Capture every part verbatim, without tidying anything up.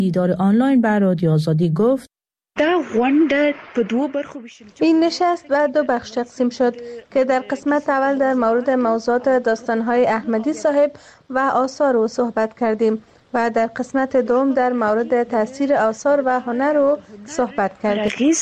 دیدار آنلاین بر رادیو آزادی گفت این نشست به دو بخش تقسیم شد که در قسمت اول در مورد موضوعات داستان‌های احمدی صاحب و آثار او صحبت کردیم و در قسمت دوم در مورد تاثیر آثار و هنر او صحبت کردیم.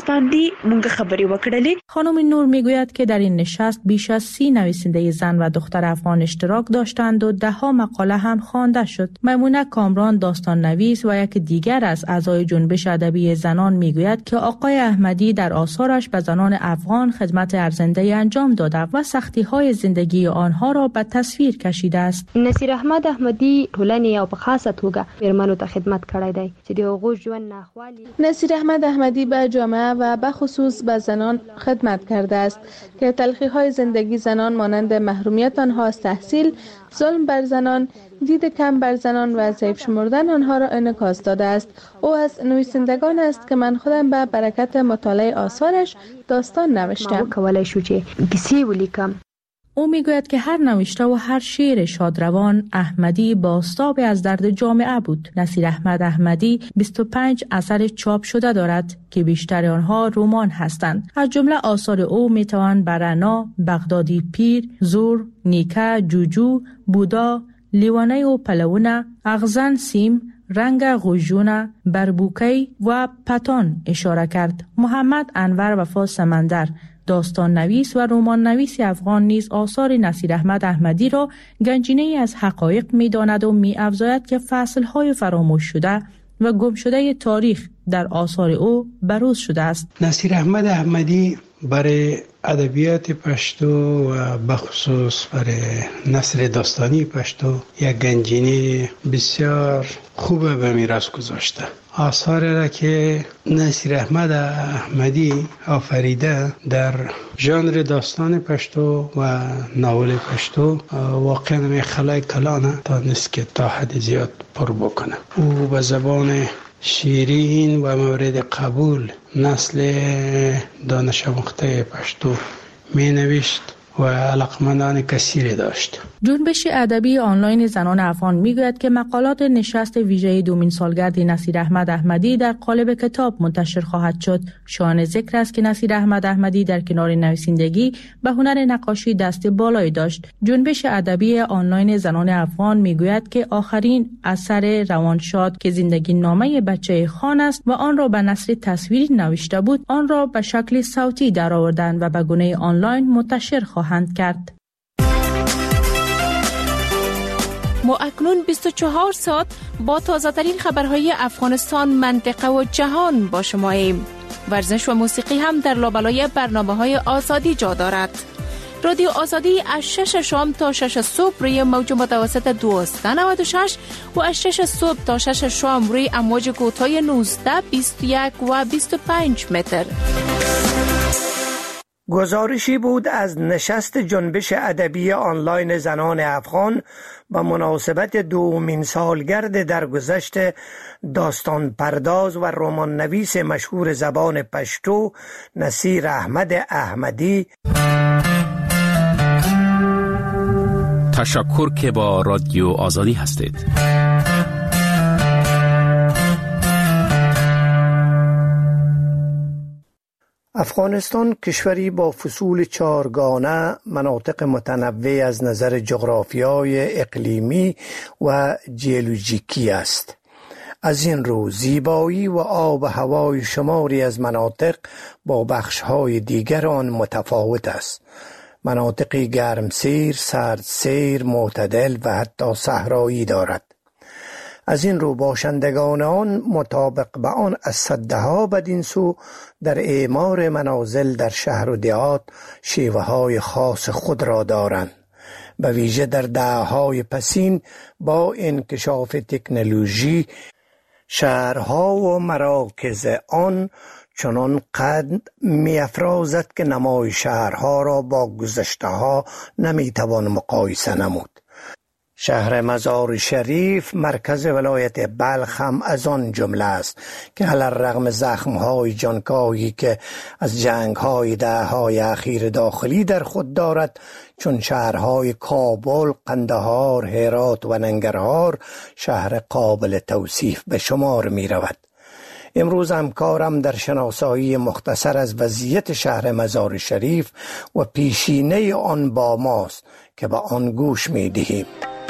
خانم نور میگوید که در این نشست بیش از سی نویسنده زن و دختر افغان اشتراک داشتند و ده ها مقاله هم خوانده شد. میمونه کامران داستان نویس و یک دیگر از اعضای جنبش ادبی زنان میگوید که آقای احمدی در آثارش به زنان افغان خدمت ارزنده انجام داده و سختی های زندگی آنها را به تصویر کشیده است. نصیر احمد احمدی ټولنې او په خاصه توګه میرمنو ته خدمت کړی دی چې د هغو ژوند ناخوالي. نصیر احمد احمدی به جامعه و به خصوص به زنان خدمت کرده است که تلخی‌های زندگی زنان مانند محرومیت آنها از تحصیل، ظلم بر زنان، دید کم بر زنان و ضعیف شمردن آنها را انعکاس داده است. او از نویسندگان است که من خودم به برکت مطالعه آثارش داستان نوشتم. کولای شو چې کیسې ولیکم. او میگوید که هر نوشته و هر شعر شادروان احمدی بازتاب از درد جامعه بود. نصیر احمد احمدی بیست و پنج اثر چاپ شده دارد که بیشتر آنها رمان هستند. از جمله آثار او میتوان برنا، بغدادی پیر، زور، نیکه، جوجو، بودا، لیوانه و پلونه، اغزن سیم، رنگ غوژونه، بربوکی و پتان اشاره کرد. محمد انور وفا سمندر داستان نویس و رمان نویس افغان نیز آثار نصیر احمد احمدی را گنجینه‌ای از حقایق می‌داند و می‌افزاید که فصل‌های فراموش شده و گم شده تاریخ در آثار او بروز شده است. نصیر احمد احمدی برای ادبیات پشتو و بخصوص برای نثر داستانی پشتو یک گنجینه بسیار خوب به میراث گذاشته. آثار را که نصیر احمد احمدی آفریده در ژانر داستان پشتو و ناول پشتو واقعا می خلای کلانه تا نیست که تا حد زیاد پر بکنه. او به زبان شیرین و مورد قبول نسل دانش آموخته پشتو می نوشت و علاقمندان کثیری داشت. جنبش ادبی آنلاین زنان افغان میگوید که مقالات نشست ویژه دومین سالگرد نصیر احمد احمدی در قالب کتاب منتشر خواهد شد. شایان ذکر است که نصیر احمد احمدی در کنار نویسندگی به هنر نقاشی دست بالایی داشت. جنبش ادبی آنلاین زنان افغان میگوید که آخرین اثر روانشاد که زندگی نامه بچه خان است و آن را به نثر تصویری نوشته بود، آن را به شکل صوتی درآوردند و به گونه آنلاین منتشر خواهند کرد. ما اکنون بیست و چهار ساعت با تازه ترین خبرهای افغانستان، منطقه و جهان با شما ایم. ورزش و موسیقی هم در لابلای برنامه های آزادی جا دارد. رادیو آزادی از شش شام تا شش صبح روی موج متوسط دویست و نود و شش و از شش صبح تا شش شام روی امواج کوتاه نوزده، بیست و یک و بیست و پنج متر. گزارشی بود از نشست جنبش ادبی آنلاین زنان افغان به مناسبت دومین سالگرد درگذشت داستان پرداز و رمان نویس مشهور زبان پشتو نصیر احمد احمدی. تشکر که با رادیو آزادی هستید. افغانستان کشوری با فصول چارگانه، مناطق متنوع از نظر جغرافیای اقلیمی و جیولوژیکی است. از این رو زیبایی و آب و هوای شماری از مناطق با بخش‌های دیگر آن متفاوت است. مناطقی گرمسیر، سردسیر، معتدل و حتی صحرایی دارد. از این رو باشندگان آن مطابق به آن از صدها بدین سو در اعمار منازل در شهر و دیهات شیوه های خاص خود را دارند. به ویژه در دهه‌های پسین با انکشاف تکنولوژی شهرها و مراکز آن چنان قد می افرازد که نمای شهرها را با گذشته ها نمی توان مقایسه نمود. شهر مزار شریف مرکز ولایت بلخ هم از آن جمله است که علی‌الرغم زخم‌های جانکاهی که از جنگ‌های دهه‌های اخیر داخلی در خود دارد، چون شهرهای کابل، قندهار، هرات و ننگرهار شهر قابل توصیف به شمار می رود. امروز هم کارم در شناسایی مختصر از وضعیت شهر مزار شریف و پیشینه آن با ماست که به آن گوش می دهیم.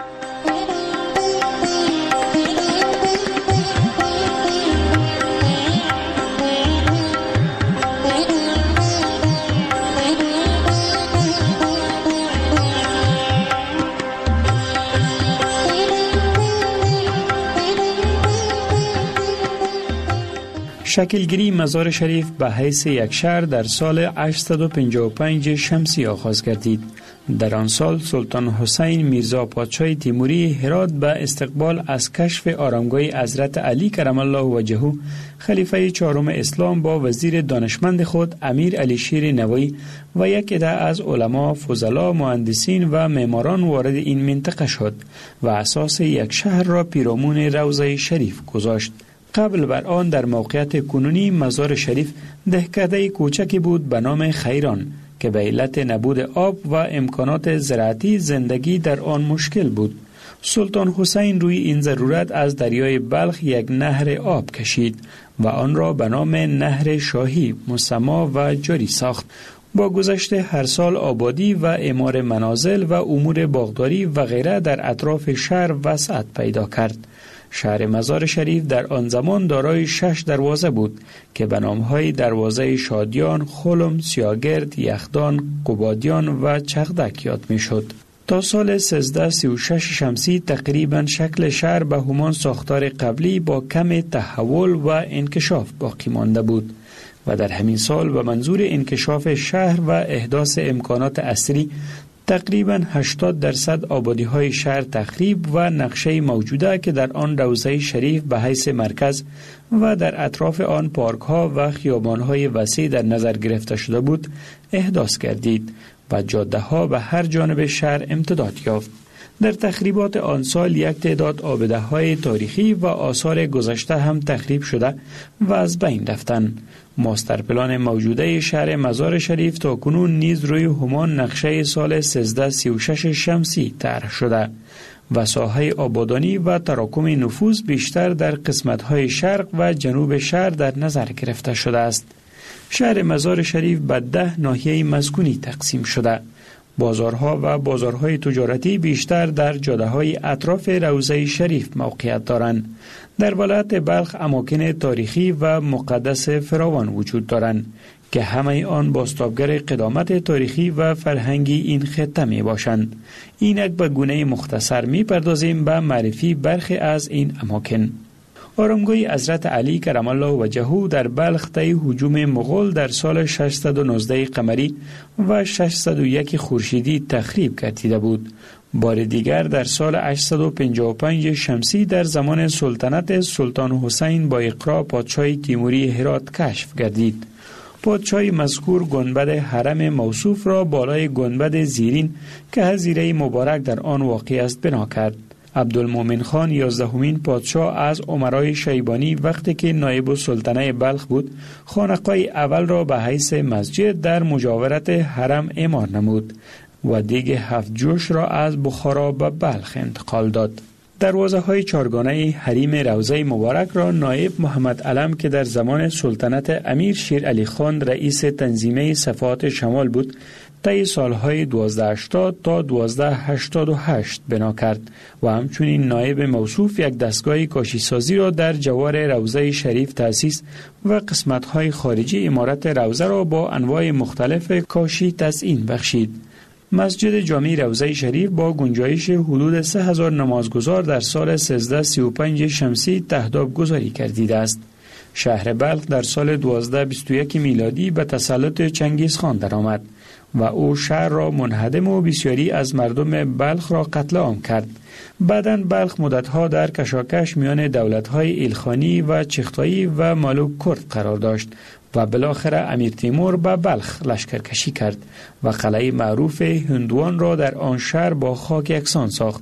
شکلگیری مزار شریف به حیث یک شهر در سال هشتصد و پنجاه و پنج شمسی آغاز گردید. در آن سال سلطان حسین میرزا پادشاه تیموری هرات به استقبال از کشف آرامگاه حضرت علی کرم الله وجهه خلیفه چهارم اسلام با وزیر دانشمند خود امیر علی شیر نوایی و یک عده از علما، فضلا، مهندسین و معماران وارد این منطقه شد و اساس یک شهر را پیرامون روضه شریف گذاشت. قبل بر آن در موقعیت کنونی مزار شریف دهکده کوچکی بود به نام خیران که به علت نبود آب و امکانات زراعتی زندگی در آن مشکل بود. سلطان حسین روی این ضرورت از دریای بلخ یک نهر آب کشید و آن را به نام نهر شاهی مسما و جاری ساخت. با گذشت هر سال آبادی و اعمار منازل و امور باغداری و غیره در اطراف شهر وسعت پیدا کرد. شهر مزار شریف در آن زمان دارای شش دروازه بود که به نام‌های دروازه شادیان، خلم، سیاگرد، یخدان، قبادیان و چغدک یاد می‌شد. تا سال سیزده سی و شش شمسی تقریباً شکل شهر به همان ساختار قبلی با کم تحول و انکشاف باقی مانده بود و در همین سال به منظور انکشاف شهر و احداث امکانات عصری تقریباً هشتاد درصد آبادی‌های شهر تخریب و نقشه موجوده که در آن روضه شریف به حیث مرکز و در اطراف آن پارک‌ها و خیابان‌های وسیع در نظر گرفته شده بود احداث گردید و جاده‌ها به هر جانب شهر امتداد یافت. در تخریبات آن سال یک تعداد آبده‌های تاریخی و آثار گذشته هم تخریب شده و از بین رفتند. ماستر پلان موجوده شهر مزار شریف تا کنون نیز روی همان نقشه سال سیزده سی و شش شمسی طرح شده و ساحه آبادانی و تراکم نفوذ بیشتر در قسمت‌های شرق و جنوب شهر در نظر گرفته شده است. شهر مزار شریف به ده ناحیه مسکونی تقسیم شده. بازارها و بازارهای تجارتی بیشتر در جاده‌های اطراف روضه شریف موقعیت دارند. در ولایت بلخ اماکن تاریخی و مقدس فراوان وجود دارند که همه آن بازتابگر قدامت تاریخی و فرهنگی این خطه می باشند. اینک به گونه مختصر می پردازیم به معرفی برخی از این اماکن. آرامگاه حضرت علی کرم الله وجهه در بلخ طی هجوم مغول در سال ششصد و نوزده قمری و ششصد و یک خورشیدی تخریب گردیده بود. بار دیگر در سال هشتصد و پنجاه و پنج شمسی در زمان سلطنت سلطان حسین با اقرا پادشاه تیموری هرات کشف گردید. پادشاه مذکور گنبد حرم موصوف را بالای گنبد زیرین که حظیره مبارک در آن واقع است بنا کرد. عبدالمؤمن خان یازدهمین پادشاه از امرای شیبانی وقتی که نایب السلطنه بلخ بود خانقاه اول را به حیث مسجد در مجاورت حرم اعمار نمود و دیگ هفت جوش را از بخارا به بلخ انتقال داد. دروازه های چارگانه حریم روضه مبارک را نایب محمد علم که در زمان سلطنت امیر شیر علی خان رئیس تنظیمه صفات شمال بود طی سالهای دوازده هشتاد تا دوازده هشتاد و هشت بنا کرد و همچنین نایب موصوف یک دستگاه کاشی سازی را در جوار روضه شریف تأسیس و قسمت‌های خارجی عمارت روضه را با انواع مختلف کاشی تزیین بخشید. مسجد جامع روضه شریف با گنجایش حدود سه هزار نمازگزار در سال سیزده سی و پنج شمسی تهداب گذاری گردیده است. شهر بلخ در سال دوازده بیست و یک میلادی به تسلط چنگیز خان درآمد و او شهر را منهدم و بسیاری از مردم بلخ را قتل عام کرد. بعداً بلخ مدتها در کشاکش میان دولت‌های ایلخانی و چغتایی و ملوک کرد قرار داشت و بالاخره امیر تیمور به بلخ لشکرکشی کرد و قلعه معروف هندوان را در آن شهر با خاک یکسان ساخت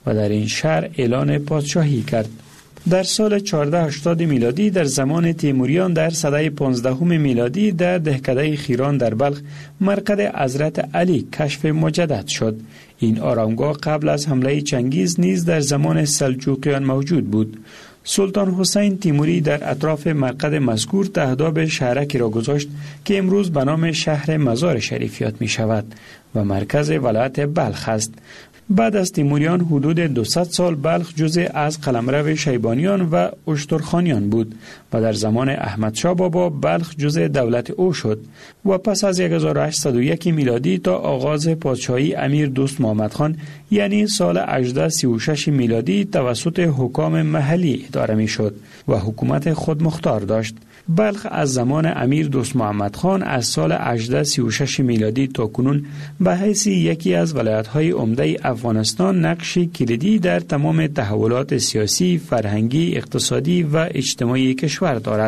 و در این شهر اعلان پادشاهی کرد. در سال چهارده هشتاد میلادی در زمان تیموریان در سده پانزدهم میلادی در دهکده خیران در بلخ مرقد حضرت علی کشف مجدد شد. این آرامگاه قبل از حمله چنگیز نیز در زمان سلجوقیان موجود بود. سلطان حسین تیموری در اطراف مرقد مذکور تهداب شهرکی را گذاشت که امروز به نام شهر مزار شریف یاد می شود و مرکز ولایت بلخ است. بعد از تیموریان حدود دویست سال بلخ جزء از قلمرو شیبانیان و اشترخانیان بود و در زمان احمد شاه بابا بلخ جزء دولت او شد و پس از هزار و هشتصد و یک میلادی تا آغاز پادشاهی امیر دوست محمد خان یعنی سال هجده سی و شش میلادی توسط حکام محلی اداره می شد و حکومت خود مختار داشت. بلخ از زمان امیر دوست محمد خان از سال هجده سی و شش میلادی تا کنون به حیث یکی از ولایت‌های عمده افغانستان نقشی کلیدی در تمام تحولات سیاسی، فرهنگی، اقتصادی و اجتماعی کشور دارد.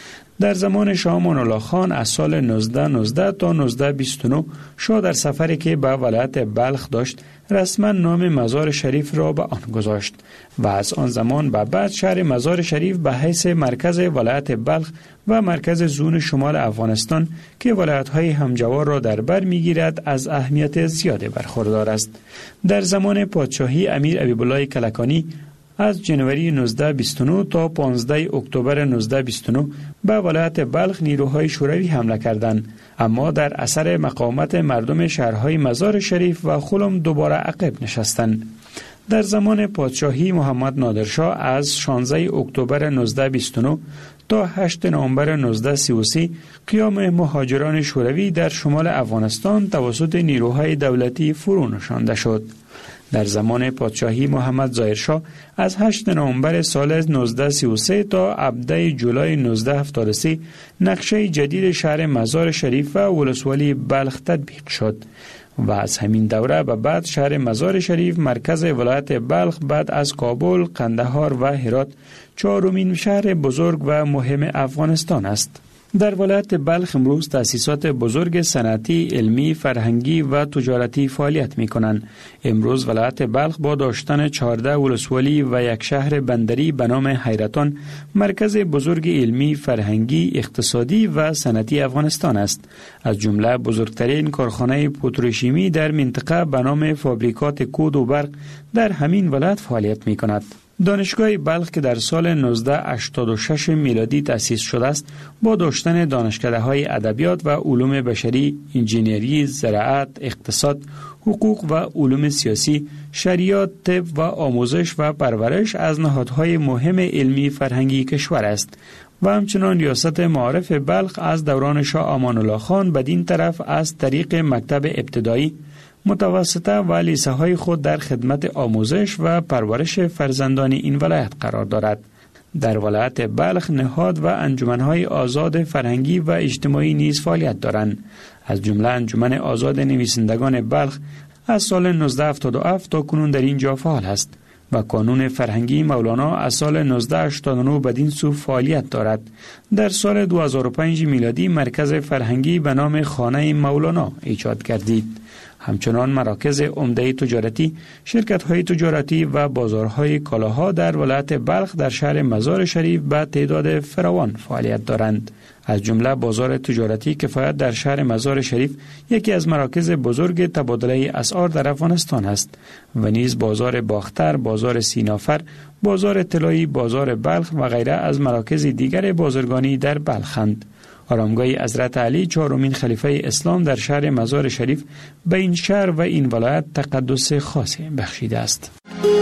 در زمان شاه امان الله خان از سال نوزده نوزده تا نوزده بیست و نه شاه در سفری که به ولایت بلخ داشت رسما نام مزار شریف را به آن گذاشت و از آن زمان به بعد شهر مزار شریف به حیث مرکز ولایت بلخ و مرکز زون شمال افغانستان که ولایت‌های همجوار را در بر می‌گیرد از اهمیت زیاده برخوردار است. در زمان پادشاهی امیر حبیب الله کلکانی از جنوری نوزده بیست و نه تا پانزده اکتبر نوزده بیست و نه به ولایت بلخ نیروهای شوروی حمله کردند، اما در اثر مقاومت مردم شهرهای مزار شریف و خلم دوباره عقب نشستند. در زمان پادشاهی محمد نادرشاه از شانزده اکتبر نوزده بیست و نه تا هشتم نوامبر نوزده سی و سه قیام مهاجران شوروی در شمال افغانستان توسط نیروهای دولتی فرو نشانده شد. در زمان پادشاهی محمد ظاهرشاه از هشتم نوامبر سال نوزده سی و سه تا هفدهم جولای نوزده هفتاد و سه نقشه جدید شهر مزار شریف و ولسوالی بلخ تطبیق شد و از همین دوره به بعد شهر مزار شریف مرکز ولایت بلخ بعد از کابل، قندهار و هرات چهارمین شهر بزرگ و مهم افغانستان است. در ولایت بلخ امروز تأسیسات بزرگ صنعتی، علمی، فرهنگی و تجارتی فعالیت می کنند. امروز ولایت بلخ با داشتن چهارده ولسوالی و یک شهر بندری به نام حیرتان مرکز بزرگ علمی، فرهنگی، اقتصادی و صنعتی افغانستان است. از جمله بزرگترین کارخانه پتروشیمی در منطقه به نام فابریکات کود و برق در همین ولایت فعالیت می کند. دانشگاه بلخ که در سال نوزده هشتاد و شش میلادی تأسیس شده است با داشتن دانشکده‌های ادبیات و علوم بشری، انجینری، زراعت، اقتصاد، حقوق و علوم سیاسی، شریعت، طب و آموزش و پرورش از نهادهای مهم علمی فرهنگی کشور است و همچنان ریاست معارف بلخ از دوران شاه امان الله خان بدین طرف از طریق مکتب ابتدایی، متوسطه و لیسه های خود در خدمت آموزش و پرورش فرزندان این ولایت قرار دارد. در ولایت بلخ نهاد و انجمنهای آزاد فرهنگی و اجتماعی نیز فعالیت دارند. از جمله انجمن آزاد نویسندگان بلخ از سال نوزده هفتاد و هفت تا کنون در اینجا فعال است و کانون فرهنگی مولانا از سال نوزده هشتاد و نه بدین سو فعالیت دارد. در سال دو هزار و پنج میلادی مرکز فرهنگی به نام خانه مولانا ایجاد گردید. همچنان مراکز عمده تجارتی، شرکت‌های تجارتی و بازارهای کالاها در ولایت بلخ در شهر مزار شریف به تعداد فراوان فعالیت دارند. از جمله بازار تجارتی کفایت در شهر مزار شریف یکی از مراکز بزرگ تبادله اسعار در افغانستان است و نیز بازار باختر، بازار سینافر، بازار طلایی، بازار بلخ و غیره از مراکز دیگر بازرگانی در بلخند. آرامگاه حضرت علی چهارمین خلیفه اسلام در شهر مزار شریف به این شهر و این ولایت تقدس خاصی بخشیده است.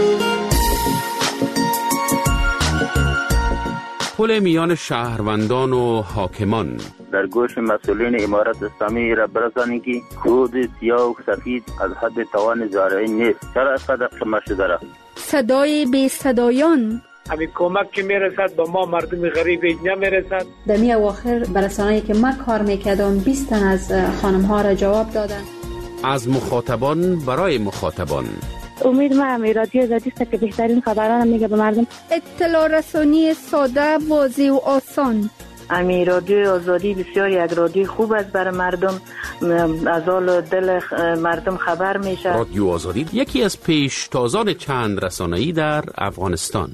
پل میان شهروندان و حاکمان در گوش مسئولین امارت اسلامی را برسانید که کود سیاه و سفید از حد توان زارعین نیست. چرا اینقدر قمه شده را؟ صدای بی صدایان همین کمک که میرسد به ما مردم غریب نمیرسد. در می اواخر برسانه‌ای که ما کار میکردم بیست تن از خانم ها را جواب دادن. از مخاطبان برای مخاطبان امید ما هم رادیو زدی است که بهترین خبران میگه به مردم. اطلاع رسانی ساده، واضح و آسان. امی رادیو آزادی بسیار یک رادیو خوب است برای مردم، از حال دل مردم خبر میشه. رادیو آزادی یکی از پیشتازان چند رسانه‌ای در افغانستان.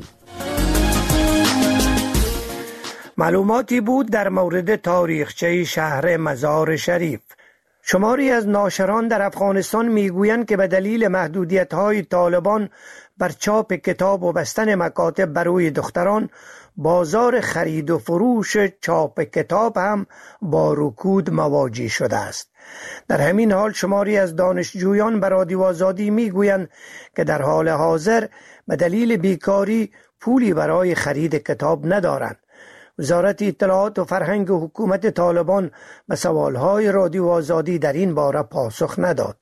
معلوماتی بود در مورد تاریخچه شهر مزار شریف. شماری از ناشران در افغانستان میگویند که به دلیل محدودیت‌های طالبان بر چاپ کتاب و بستن مکاتب برای دختران، بازار خرید و فروش چاپ کتاب هم با رکود مواجه شده است. در همین حال شماری از دانشجویان به رادیو آزادی میگویند که در حال حاضر به دلیل بیکاری پولی برای خرید کتاب ندارند. وزارت اطلاعات و فرهنگ و حکومت طالبان به سوالهای رادیو آزادی در این باره پاسخ نداد.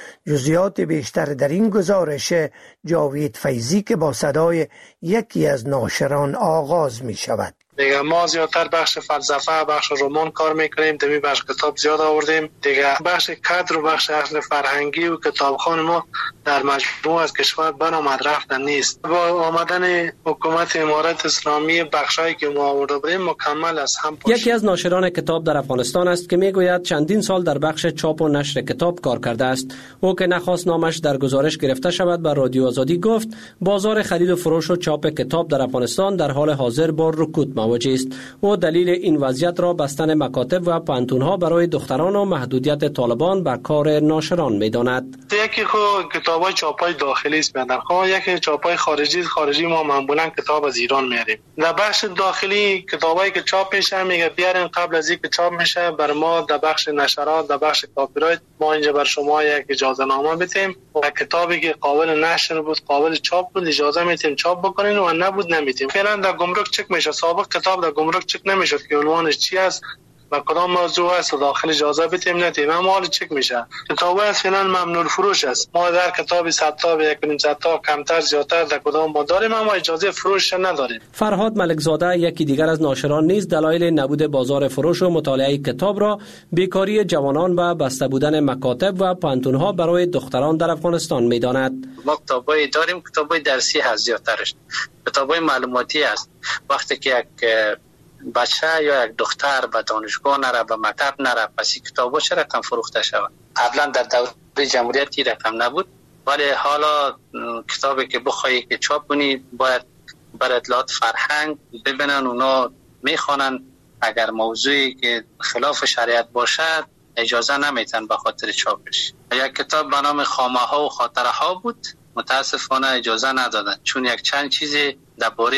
جزئیات بیشتر در این گزارش جاوید فیضی که با صدای یکی از ناشران آغاز می شود. دیگه ما زیادتر بخش فلسفه، بخش رمان کار میکنیم، دمی بخش کتاب زیاد آوردیم. دیگه بخش کادر و بخش اصل فرهنگی و کتابخانه ما در مجموع از کشور برآمد رفتن نیست. با آمدن حکومت امارت اسلامی بخشایی که ما آورده بودیم مکمل از هم پاشید. یکی از ناشران کتاب در افغانستان است که میگوید چندین سال در بخش چاپ و نشر کتاب کار کرده است. او که نخواست نامش در گزارش گرفته شود بر رادیو آزادی گفت بازار خرید و فروش و چاپ کتاب در افغانستان در حال حاضر با رکود مواجه است. و دلیل این وضعیت را بستن مکاتب و پانتون‌ها برای دختران و محدودیت طالبان بر کار ناشران می‌داند. یکی خو کتابای چاپای داخلی است بدن، خو یکی چاپای خارجی خارجی ما معمولا کتاب از ایران میاریم. در بخش داخلی کتابایی که چاپ میشه میگه بیارین قبل از اینکه چاپ میشه بر ما در بخش نشرات در بخش کپی رایت ما اینجا بر شما یک اجازه نامه بدیم و کتابی که قابل نشر بود قابل چاپ بود اجازه میتیم چاپ بکنین و نبود نمیتیم. فعلا در گمرک چک میشه. سابق کتاب در گمرک چک نمیشد که عنوانش چی است و کدام موضوع است و داخل اجازه بدیم ندیم، اما حال چک میشه. کتاب اصلا ممنوع فروش است. ما در کتابی صد تا و یک و نیم صد تا کمتر زیادتر در کدام ما داریم اما اجازه فروش نداریم. فرهاد ملکزاده یکی دیگر از ناشران نیز دلایل نبود بازار فروش و مطالعه کتاب را بیکاری جوانان و بسته بودن مکاتب و پانتون‌ها برای دختران در افغانستان می‌داند. ما کتابای داریم، کتابای درسی هست زیادترش. کتابای معلوماتی است. وقتی که یک بچه یا یک دختر به دانشگاه نره به مکتب نره پس کتابا چه رقم فروخته شود؟ قبلا در دوره جمهوریت این رقم نبود، ولی حالا کتابی که بخوایی که چاپ کنی باید بر اطلاعات فرهنگ ببینن، اونا میخوانن، اگر موضوعی که خلاف شریعت باشد اجازه نمیتن به خاطر چاپش. یک کتاب به نام خامه ها و خاطره ها بود، متاسفانه اجازه ندادن چون یک چند چیزی درباره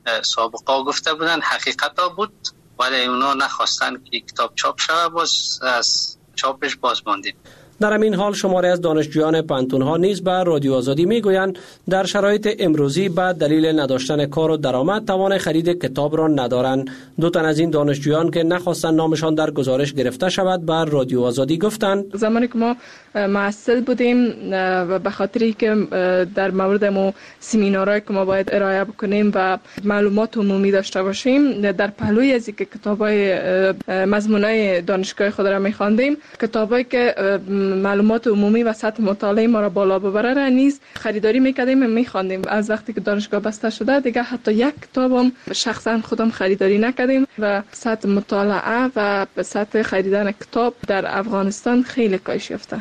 سابقه گفته بودن حقیقتا بود ولی اونا نخواستن که کتاب چاپ شود، باز از چاپش باز ماندیم. در همین حال شماری از دانشجویان پانتون‌ها نیز به رادیو آزادی میگویند در شرایط امروزی به دلیل نداشتن کار و درآمد توان خرید کتاب را ندارند. دو تن از این دانشجویان که نخواستند نامشان در گزارش گرفته شود بر رادیو آزادی گفتند زمانی که ما محصل بودیم و به خاطری که در مورد ما سمینارهایی که ما باید ارائه بکنیم و معلومات عمومی داشته باشیم، در پهلوی از اینکه کتابای مضمونای دانشگاه خود را می‌خواندیم، کتابایی که معلومات عمومی و سطح مطالعه ما را بالا ببره را نیز خریداری میکردیم و میخواندیم. از وقتی که دانشگاه بسته شده دیگه حتی یک کتابم شخصا خودم خریداری نکردیم و سطح مطالعه و سطح خریدن کتاب در افغانستان خیلی کاهش یافته.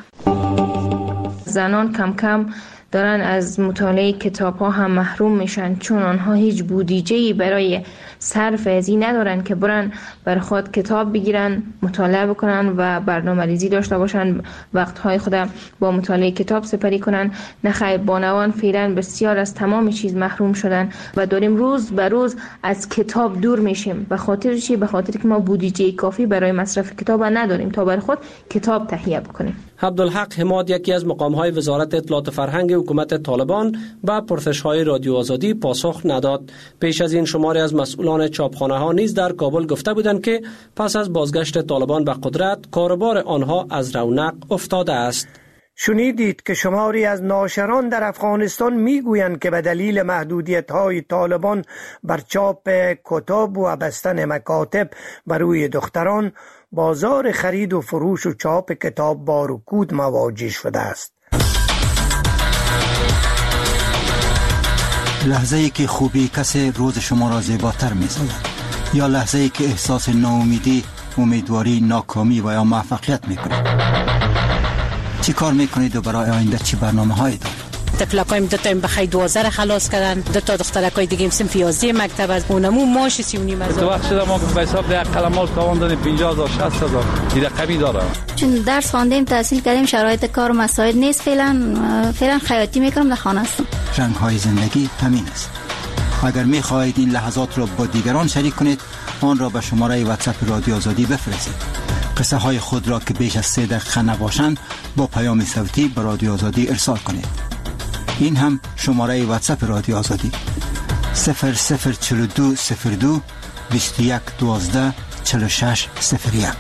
زنان کم کم دارن از مطالعه کتاب ها هم محروم میشن چون آنها هیچ بودجه‌ای برای صرف از این ندارن که برن بر خود کتاب بگیرن، مطالعه بکنن و برنامه‌ریزی داشته باشن، وقتهای خود با مطالعه کتاب سپری کنن. نخیر، بانوان فعلا بسیار از تمام چیز محروم شدن و داریم روز به روز از کتاب دور میشیم. به خاطر چی؟ به خاطر که ما بودجه کافی برای مصرف کتاب نداریم تا بر خود کتاب تهیه بکنیم. عبدالحق حماد یکی از مقام‌های وزارت اطلاعات فرهنگ حکومت طالبان به پرسش‌های رادیو آزادی پاسخ نداد. پیش از این شماری از مسئولان چاپخانه‌ها نیز در کابل گفته بودند که پس از بازگشت طالبان به قدرت کاروبار آنها از رونق افتاده است. شنیدید که شماری از ناشران در افغانستان میگویند که به دلیل محدودیت‌های طالبان بر چاپ کتاب و بستن مکاتب برای دختران، بازار خرید و فروش و چاپ کتاب با رکود مواجه شده است. لحظه‌ای که خوبی کسی روز شما را زیباتر می‌سازد. یا لحظه ای که احساس ناامیدی، امیدواری، ناکامی و یا موفقیت میکنید؟ چی کار میکنید و برای آینده چی برنامه هایی دارید؟ تفلقایم دو تا این بخی دوازه را خلاص کردن، دو تا دخترکای دیگه صنف یازده مکتب از اونمو ماش سی و نیم هزار. تو وقت شده ما به حساب یک قلمال تاوان دادیم پنجاه هزار شصت هزار این رقمی داره. چون درس خواندیم تحصیل کردیم شرایط کار و مساعد نیست، فعلا فعلا خیاطی میکنم در خانه هستم. رنگ های زندگی همین است. اگر میخواهید این لحظات را با دیگران شریک کنید، آن را به شماره واتساپ رادیو آزادی بفرستید. قصه های خود را که بیش از سه دقیقه نباشند با پیام صوتی به رادیو آزادی ارسال کنید. این هم شماره واتساپ رادیو آزادی صفر صفر چهل و دو صفر دو بیست و یک دوازده چهل و شش صفر یک.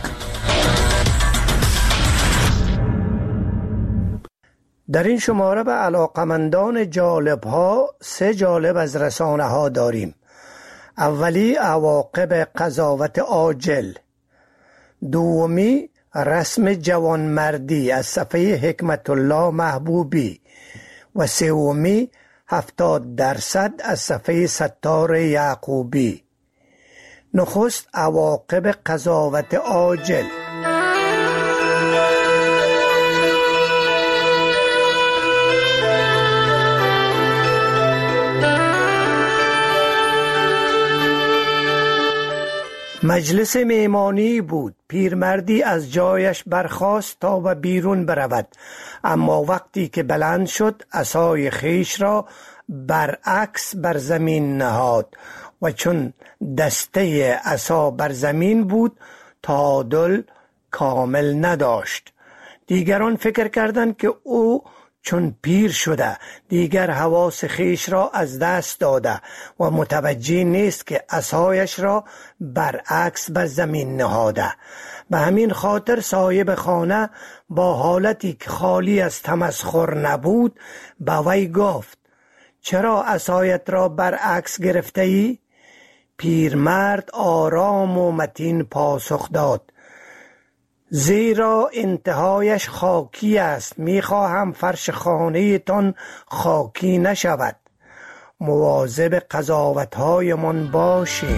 در این شماره به علاقمندان جالب ها سه جالب از رسانه ها داریم. اولی عواقب قضاوت عاجل، دومی رسم جوانمردی از صفحه حکمت الله محبوبی و سومی هفتاد درصد از صفحه ستار یعقوبی. نخست عواقب قضاوت عاجل. مجلس میمانی بود. پیرمردی از جایش برخاست تا به بیرون برود، اما وقتی که بلند شد عصای خیش را برعکس بر زمین نهاد و چون دسته عصا بر زمین بود تعادل کامل نداشت. دیگران فکر کردند که او چون پیر شده دیگر حواس خیش را از دست داده و متوجه نیست که عصایش را برعکس بر زمین نهاده. به همین خاطر صاحب خانه با حالتی که خالی از تمسخر نبود به وی گفت: چرا عصایت را برعکس گرفته ای؟ پیرمرد آرام و متین پاسخ داد: زیرا انتهایش خاکی است، میخواهم فرش خانه تان خاکی نشود. مواظب قضاوت‌های من باشیم.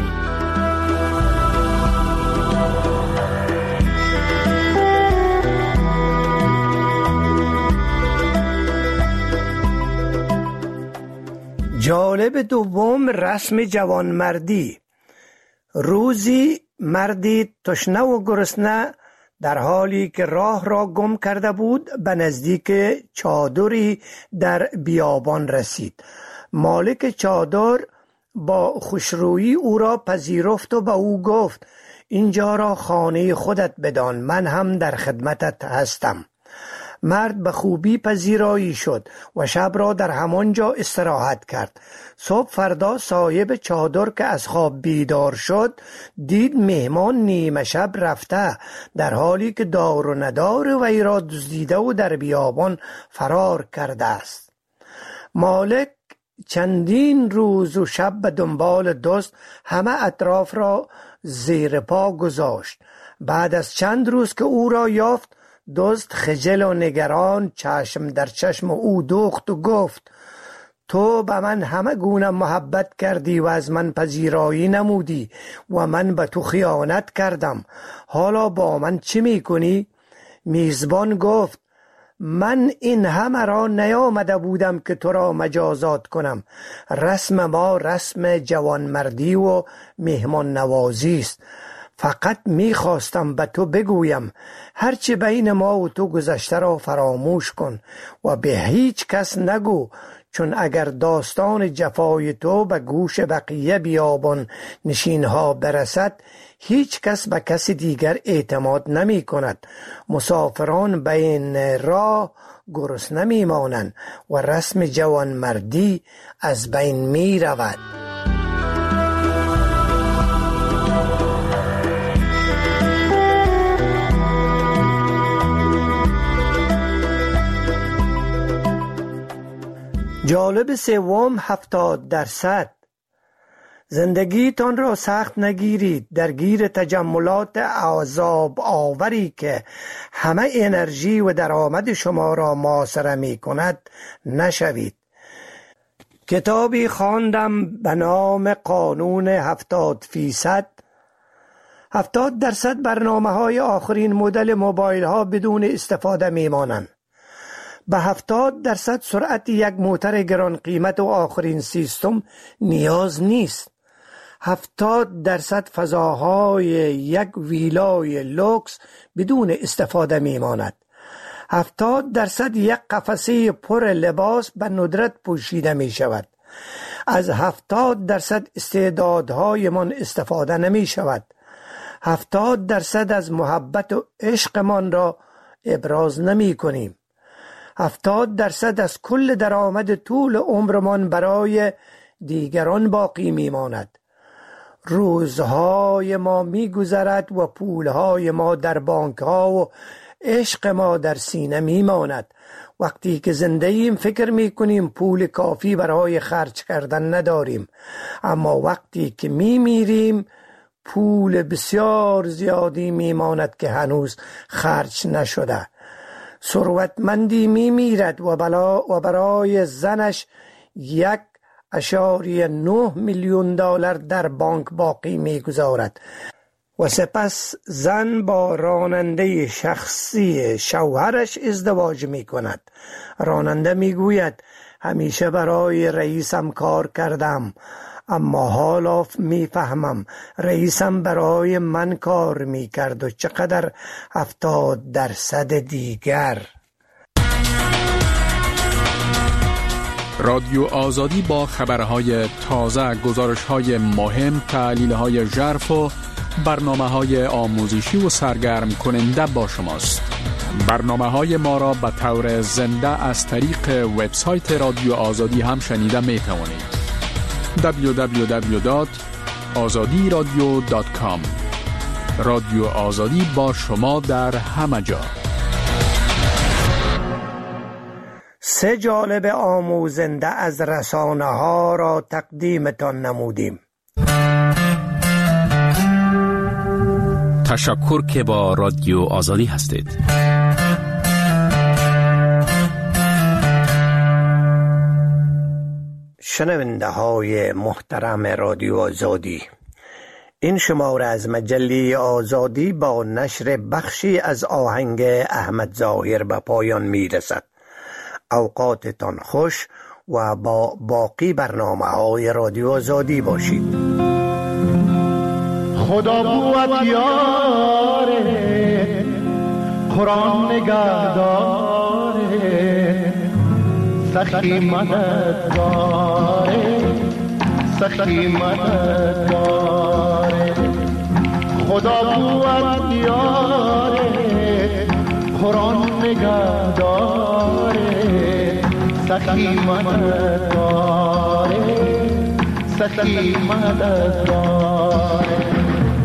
جالب دوم رسم جوانمردی. روزی مردی تشنه و گرسنه در حالی که راه را گم کرده بود به نزدیک چادری در بیابان رسید. مالک چادر با خوشرویی او را پذیرفت و به او گفت: اینجا را خانه خودت بدان، من هم در خدمتت هستم. مرد به خوبی پذیرایی شد و شب را در همانجا استراحت کرد. صبح فردا صاحب چادر که از خواب بیدار شد دید مهمان نیمه شب رفته، در حالی که دار و ندار وی را دزدیده و در بیابان فرار کرده است. مالک چندین روز و شب به دنبال دزد همه اطراف را زیر پا گذاشت. بعد از چند روز که او را یافت، دزد خجل و نگران چشم در چشم او دوخت و گفت: تو به من همه گونه محبت کردی و از من پذیرایی نمودی و من به تو خیانت کردم، حالا با من چی میکنی؟ میزبان گفت: من این همه را نیامده بودم که تو را مجازات کنم. رسم ما رسم جوانمردی و مهمان نوازی است. فقط میخواستم به تو بگویم هرچی بین ما و تو گذشته را فراموش کن و به هیچ کس نگو، چون اگر داستان جفای تو به گوش بقیه بیابان نشینها برسد هیچ کس به کس دیگر اعتماد نمی کند. مسافران بین راه گرسنه نمی مانند و رسم جوانمردی از بین می رود. جالب سوم هفتاد درصد. زندگیتان را سخت نگیرید، درگیر تجملات عذاب آوری که همه انرژی و درآمد شما را محاصره می کند نشوید. کتابی خواندم به نام قانون هفتاد فیصد هفتاد درصد برنامه های آخرین مدل موبایل ها بدون استفاده می مانند. به هفتاد درصد سرعت یک موتر گران قیمت و آخرین سیستم نیاز نیست. هفتاد درصد فضاهای یک ویلای لوکس بدون استفاده می ماند. هفتاد درصد یک قفسه پر لباس به ندرت پوشیده می شود. از هفتاد درصد استعدادهای من استفاده نمی شود. هفتاد درصد از محبت و عشقمان را ابراز نمی کنیم. هفتاد درصد از کل درآمد طول عمرمان برای دیگران باقی می ماند. روزهای ما می گذرد و پولهای ما در بانک ها و عشق ما در سینه می ماند. وقتی که زنده ایم فکر می کنیم پول کافی برای خرج کردن نداریم، اما وقتی که می میریم پول بسیار زیادی می ماند که هنوز خرج نشده. ثروتمندی می میرد و, بلا و برای زنش یک اشاریه نه میلیون دلار در بانک باقی می گذارد و سپس زن با راننده شخصی شوهرش ازدواج می کند. راننده می گوید همیشه برای رئیسم کار کردم، اما حالا می فهمم رئیسم برای من کار می کرد و چقدر هفتاد درصد دیگر. رادیو آزادی با خبرهای تازه، گزارشهای مهم، تحلیلهای ژرف و برنامه‌های آموزشی و سرگرم کننده با شماست. برنامه‌های ما را به طور زنده از طریق وبسایت رادیو آزادی هم شنیده می توانید. دبلیو دبلیو دبلیو دات آزادی رادیو دات کام. رادیو آزادی با شما در همه جا. سه جانب آموزنده از رسانه ها را تقدیمتان نمودیم. تشکر که با رادیو آزادی هستید. شنونده های محترم رادیو آزادی، این شماره از مجله آزادی با نشر بخشی از آهنگ احمد ظاهر به پایان می رسد. اوقاتتان خوش و با باقی برنامه های رادیو آزادی باشید. خدا بود یاره، قرآن نگهداره، سخی مددگاره، سخی مددگاره. خدا بود یاره، قرآن نگهداره، سخی مددگاره، سخی مددگاره.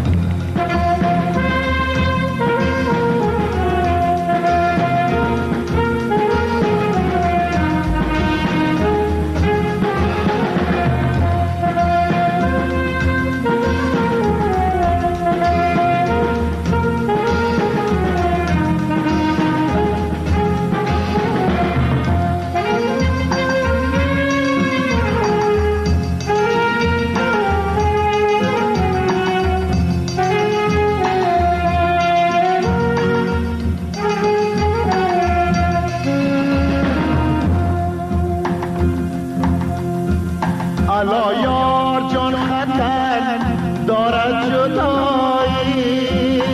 الا یار جان خطر دارد جدایی،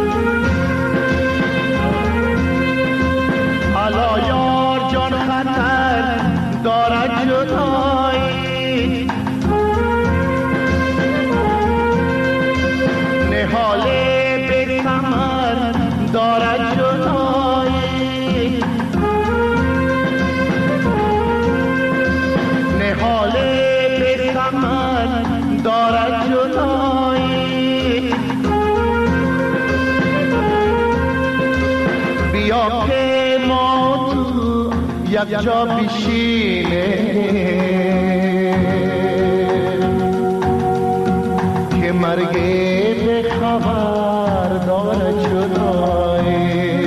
الا یار جان خطر دارد جدایی. نهاله به ثمر دارد جدایی، نهاله دارد جدایی. بیا که ما تو یک جا بشینه، که مرگ به خبر دارد جدایی.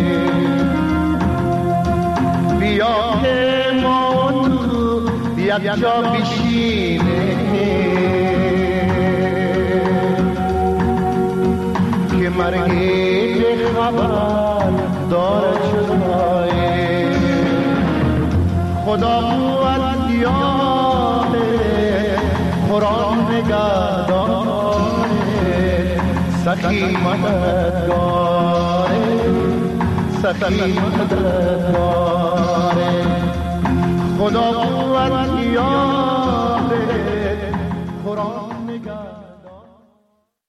بیا که ما تو یک جا بشینه، مرگی به خبر دارد شدای خدا قوت یاد قرآن نگه داره سخی مددگاره سخی مددگاره خدا قوت یاد